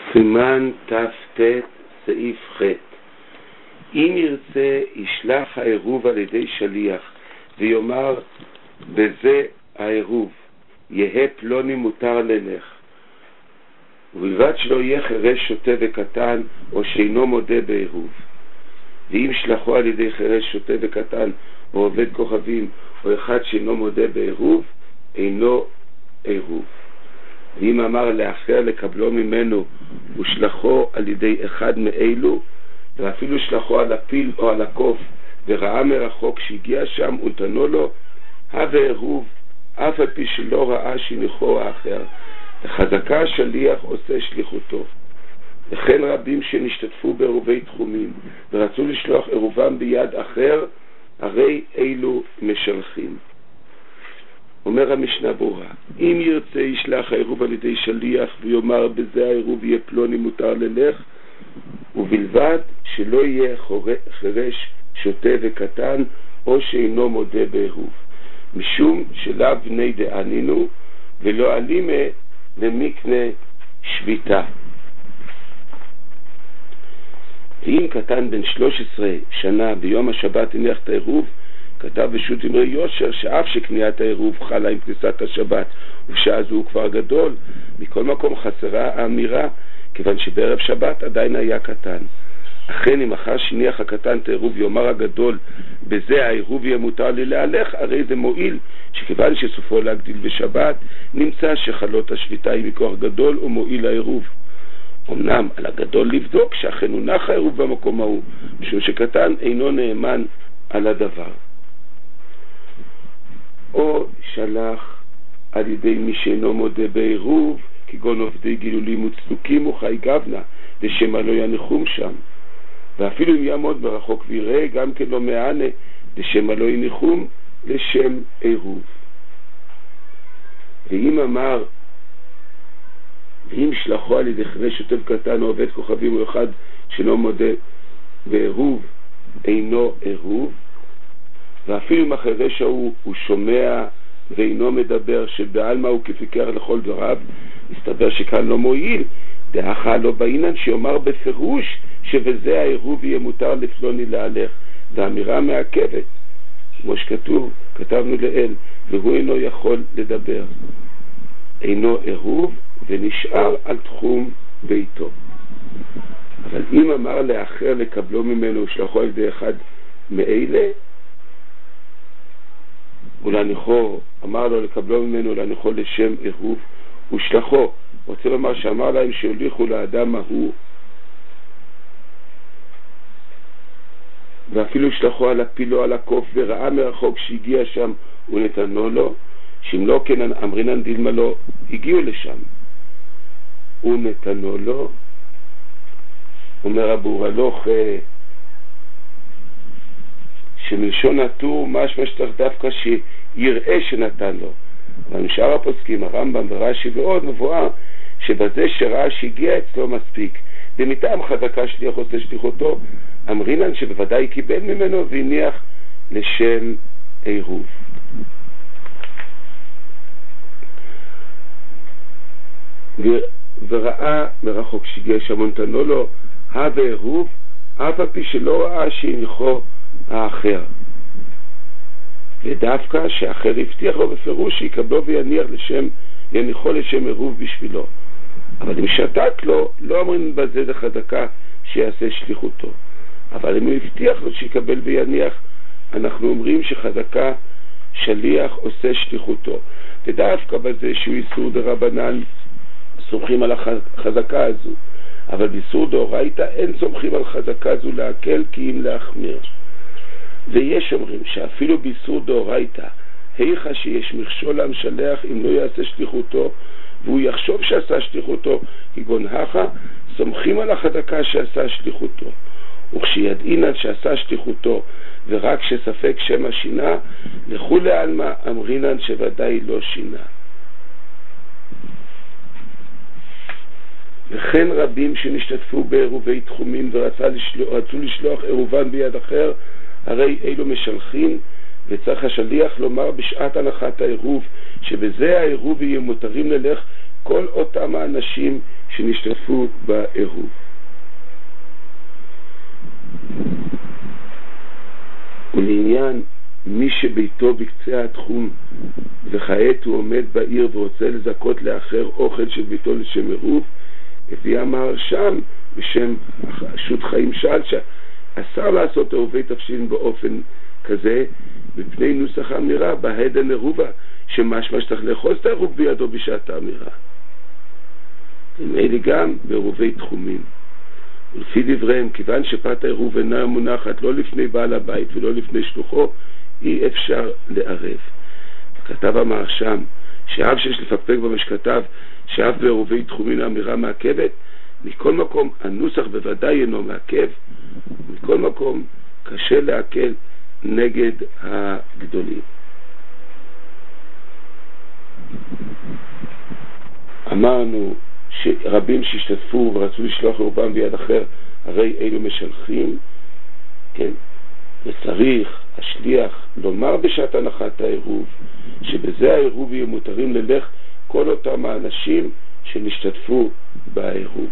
סימן ת"ט סעיף ח' אם ירצה ישלח העירוב על ידי שליח ויאמר בזה העירוב יהא פלוני מותר ללך, ובלבד שלא יהיה חירש שוטה וקטן או שאינו מודה בעירוב. ואם שלחו על ידי חירש שוטה וקטן או עובד כוכבים או אחד שאינו מודה בעירוב, אינו עירוב. ואם אמר לאחר לקבלו ממנו ושלחו על ידי אחד מאלו, ואפילו שלחו על הפיל או על הקוף וראה מרחוק שהגיע שם ונתנו לו, הווה עירוב אף על פי שלא ראה שליחו האחר, וחזקה השליח עושה שליחותו. וכן רבים שנשתתפו בעירובי תחומים ורצו לשלוח עירובם ביד אחר, הרי אלו משלחים. אומר המשנה ברורה, אם ירצה ישלח העירוב על ידי שליח ויאמר בזה העירוב יהיה פלוני מותר ללך, ובלבד שלא יהיה חירש שוטה וקטן או שאינו מודה בעירוב, משום שלאו בני דענינו ולא אלימה למקנה שביתה. ואם קטן בן 13 שנה ביום השבת הניח את העירוב, כתב בשו"ת אמרי יושר שאף שקניית העירוב חלה עם כניסת השבת ובשעה זו הוא כבר גדול, מכל מקום חסרה האמירה, כיוון שבערב שבת עדיין היה קטן. אכן אם אחר שניח הקטן את העירוב יאמר הגדול בזה העירוב יהיה מותר לי להלך, הרי זה מועיל, שכיוון שסופו להגדיל בשבת נמצא שחלות השביתה היא מכוח גדול ומועיל העירוב. אמנם על הגדול לבדוק שאכן הונח העירוב במקום ההוא, משום שקטן אינו נאמן על הדבר. או שלח על ידי מי שאינו מודה בעירוב, כגון עובדי גילולים וצדוקים וחי גבנה, לשמה לא ינחום שם. ואפילו אם יעמוד ברחוק ויראה, גם כן לא מענה, לשמה לא ינחום, לשם עירוב. ואם אמר, ואם שלחו על ידי חירש שוטה קטן או עובד כוכבים או אחד שלא מודה בעירוב, אינו עירוב. ואפילו אם החירש הוא שומע ואינו מדבר, שבעלמא הוא כפיקח לכל דבריו, מסתבר שכאן לא מועיל, דאחה לא בעינן שיאמר בפירוש שבזה העירוב יהיה מותר לפלוני להלך, והאמירה מעכבת, כמו שכתוב, כתבנו לאל, והוא אינו יכול לדבר. אינו עירוב ונשאר על תחום ביתו. אבל אם אמר לאחר לקבלו ממנו ושלחו על ידי אחד מאלה, ולהניחו, אמר לו לקבלו ממנו ולהניחו לשם עירוב ושלחו, רוצה לומר שאמר להם שהוליכו לאדם ההוא, ואפילו שלחו על הפיל או על הקוף וראה מרחוק שהגיע שם ונתנו לו, שאם לא כן אמרינן דילמה לו, הגיעו לשם ונתנו לו. אומר אבו הלוך שמלשון הטור משמע שצריך דווקא שיראה שנתן לו, אבל משאר הפוסקים הרמב"ם ורש"י ועוד מבואר שבזה שראה שהגיע אצלו מספיק, ומטעם חזקה שליח עושה שליחותו, אמרינן שבוודאי קיבל ממנו והניח לשם עירוב. וראה מרחוק שהגיע שם ונתנו לו, הווה עירוב אף על פי שלא ראה שהניחו האחר, ודווקא שאחר הבטיח לו בפירוש שיקבלו ויניחו לשם עירוב בשבילו. אבל אם שתק לו, לא אומרים בזה זה חזקה שיעשה שליחותו. אבל אם הוא הבטיח לו שיקבל ויניח, אנחנו אומרים שחזקה שליח עושה שליחותו. ודווקא בזה שהוא איסור דרבנן סומכים על החזקה הזו, אבל באיסור דאורייתא אין סומכים על חזקה זו להקל כי אם להחמיר. ויש אומרים שאפילו באיסור דאורייתא היכא שיש מכשול המשלח אם לא יעשה שליחותו והוא יחשוב שעשה שליחותו, כגון הכא סומכים על החזקה שעשה שליחותו, וכשידעינן שעשה שליחותו ורק שספק שמא שינה, לכולי עלמא אמרינן שוודאי לא שינה. וכן רבים שנשתתפו בעירובי תחומים ורצו לשלוח עירובן ביד אחר, הרי אלו משלחים, וצריך השליח לומר בשעת הנחת העירוב שבזה העירוב יהיה מותרים ללך כל אותם האנשים שנשתתפו בעירוב. ולעניין מי שביתו בקצה התחום וכעת הוא עומד בעיר ורוצה לזכות לאחר אוכל של ביתו לשם עירוב, הביא המהרש"ם בשם שו"ת חיים שלשה, אסר לעשות עירובי תבשילין באופן כזה מפני נוסח האמירה בהדן עירובה, שמשמע שצריך לאחוז את העירוב בידו בשעת האמירה. ומאלה גם בעירובי תחומים. ולפי דבריהם, כיוון שפת העירוב אינה מונחת לא לפני בעל הבית ולא לפני שלוחו, אי אפשר לערב. כתב המהרש"ם שאף שיש לפקפק במה שכתב שאף בעירובי תחומים האמירה מעכבת, מכל מקום הנוסח בוודאי אינו מעכב, מכל מקום קשה להקל נגד הגדולים. אמרנו שרבים שהשתתפו ורצו לשלוח עירובם ביד אחר, הרי אלו משלחים, כן? וצריך השליח לומר בשעת הנחת העירוב שבזה העירוב יהיו מותרים ללך כל אותם האנשים שנשתתפו בעירוב.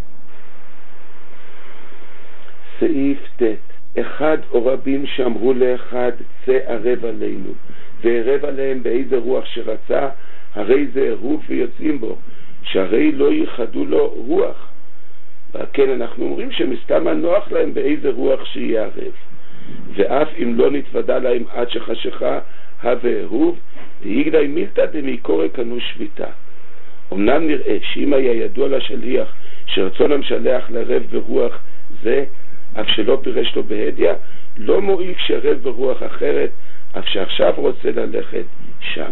סעיף ט' אחד או רבים שאמרו לאחד צא ערב עלינו וערב עליהם באיזה רוח שרצה, הרי זה עירוב ויוצאים בו, שהרי לא ייחדו לו רוח. וכן אנחנו אומרים שמסתם הנוח להם באיזה רוח שיהיה ערב, ואף אם לא נתוודע להם עד שחשיכה הווה עירוב, דאיגלי מילתא דמעיקורא קנו שביתה. אמנם נראה שאם היה ידוע לשליח שרצון המשלח לערב ברוח זה, אף שלא פירש לו בהדיא, לא מועיל כשערב ברוח אחרת, אף שעכשיו רוצה ללכת שם.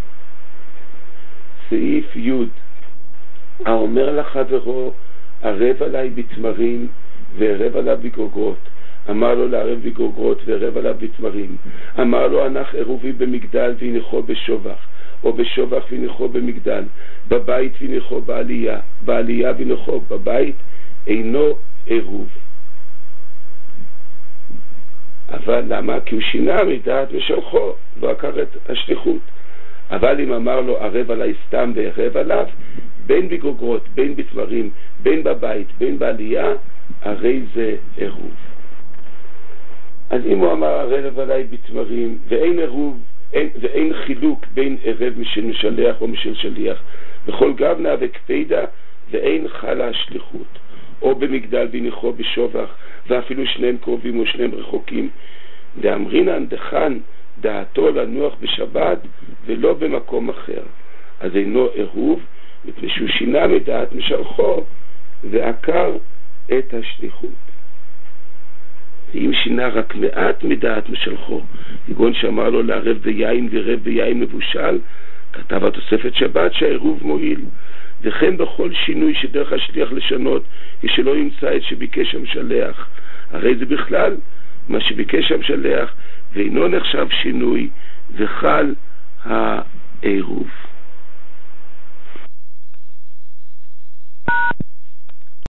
סעיף י' האומר לחברו ערב עליי בתמרים וערב עליו בגוגרות, אמר לו לערב בגוגרות וערב עליו בתמרים, אמר לו הנח עירובי במגדל והניחו בשובח, או בשובח והניחו במגדל, בבית והניחו בעלייה, בעלייה והניחו בבית, אינו עירוב. אבל למה? כי הוא שינה מדעת משלחו ועקר את השליחות. אבל אם אמר לו ערב עליי סתם וערב עליו, בין בגוגרות, בין בתמרים, בין בבית, בין בעלייה, הרי זה עירוב. אז אם הוא אמר ערב עליי בתמרים ואין עירוב, ואין חילוק בין ערב משל משלח או משל שליח, בכל גבנה וקפידה ואין חלה השליחות, או במגדל והניחו בשובח, ואפילו שניהם קרובים או שניהם רחוקים, דאמרינן דחן דעתו לנוח בשבת ולא במקום אחר, אז אינו עירוב, מפני שהוא שינה מדעת משלחו ועקר את השליחות. ואם שינה רק מעט מדעת משלחו, כגון שאמר לו לערב ביין וערב ביין מבושל, כתב התוספת שבת שהעירוב מועיל. וכן בכל שינוי שדרך השליח לשנות כשלא ימצא את שביקש המשלח, הרי זה בכלל מה שביקש המשלח ואינו נחשב שינוי וחל העירוב.